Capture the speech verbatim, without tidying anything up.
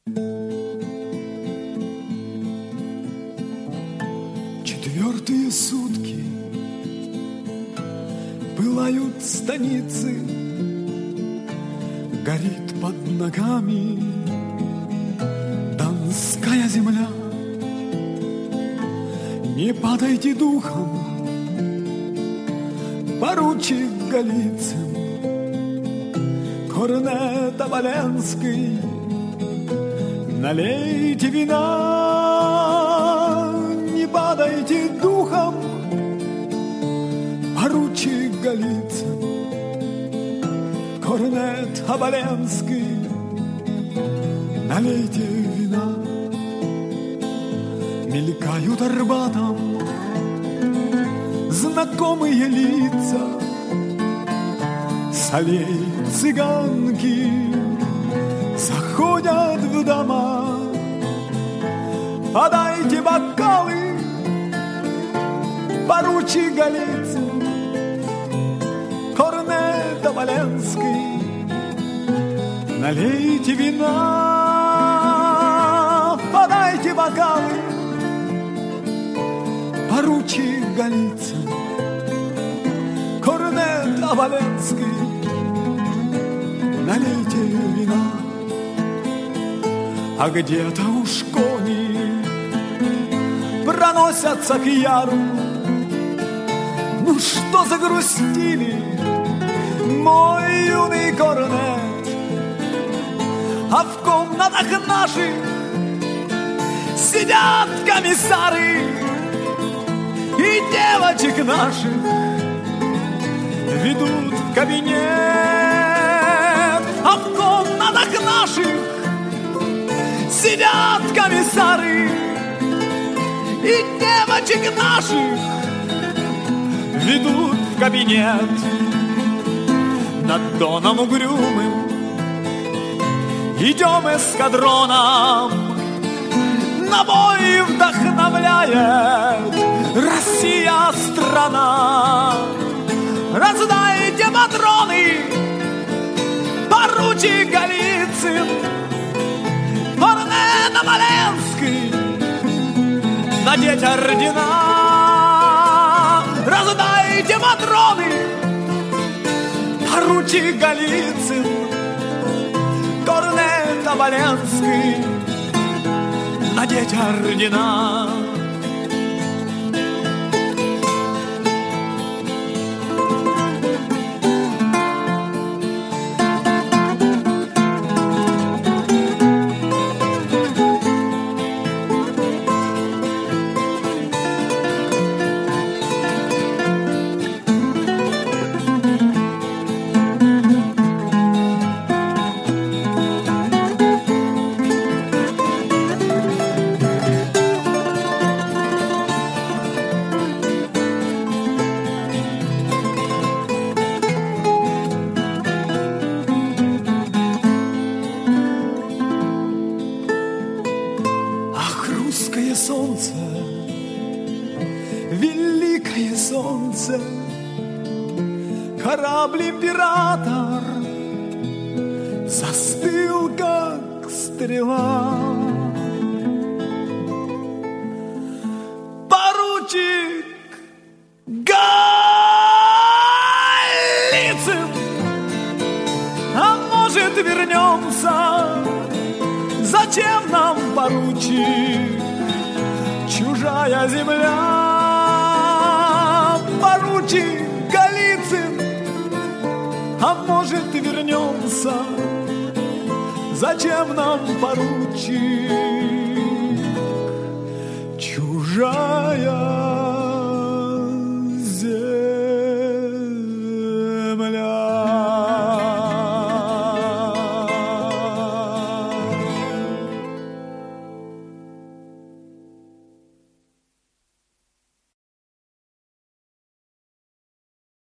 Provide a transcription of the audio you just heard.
Четвертые сутки пылают станицы, горит под ногами донская земля. Не падайте духом, поручик Голицын, корнет Оболенский, налейте вина. Не падайте духом, поручик Голицын, корнет Оболенский, налейте вина. Мелькают Арбатом знакомые лица, с аллей цыганки заходят в дома. Подайте бокалы, поручик Голицын, корнет Оболенский, налейте вина. Подайте бокалы, поручик Голицын, корнет Оболенский, налейте вина. А где-то уж кони проносятся к яру. Ну что загрустили, мой юный корнет? А в комнатах наших сидят комиссары, и девочек наших ведут в кабинет. А в комнатах наших сидят комиссары, и девочек наших ведут в кабинет. Над Доном угрюмым идем эскадроном, на бой вдохновляет Россия страна. Раздайте патроны, поручик Голицын, корнет Оболенский, надеть ордена. Раздайте патроны, поручик Голицын, корнет Оболенский, надеть ордена. Солнце, великое солнце, корабль-император застыл, как стрела. Поручик Голицын, а может вернемся? Зачем нам, поручик, чужая земля? Поручик Голицын, а может вернемся? Зачем нам, поручик, чужая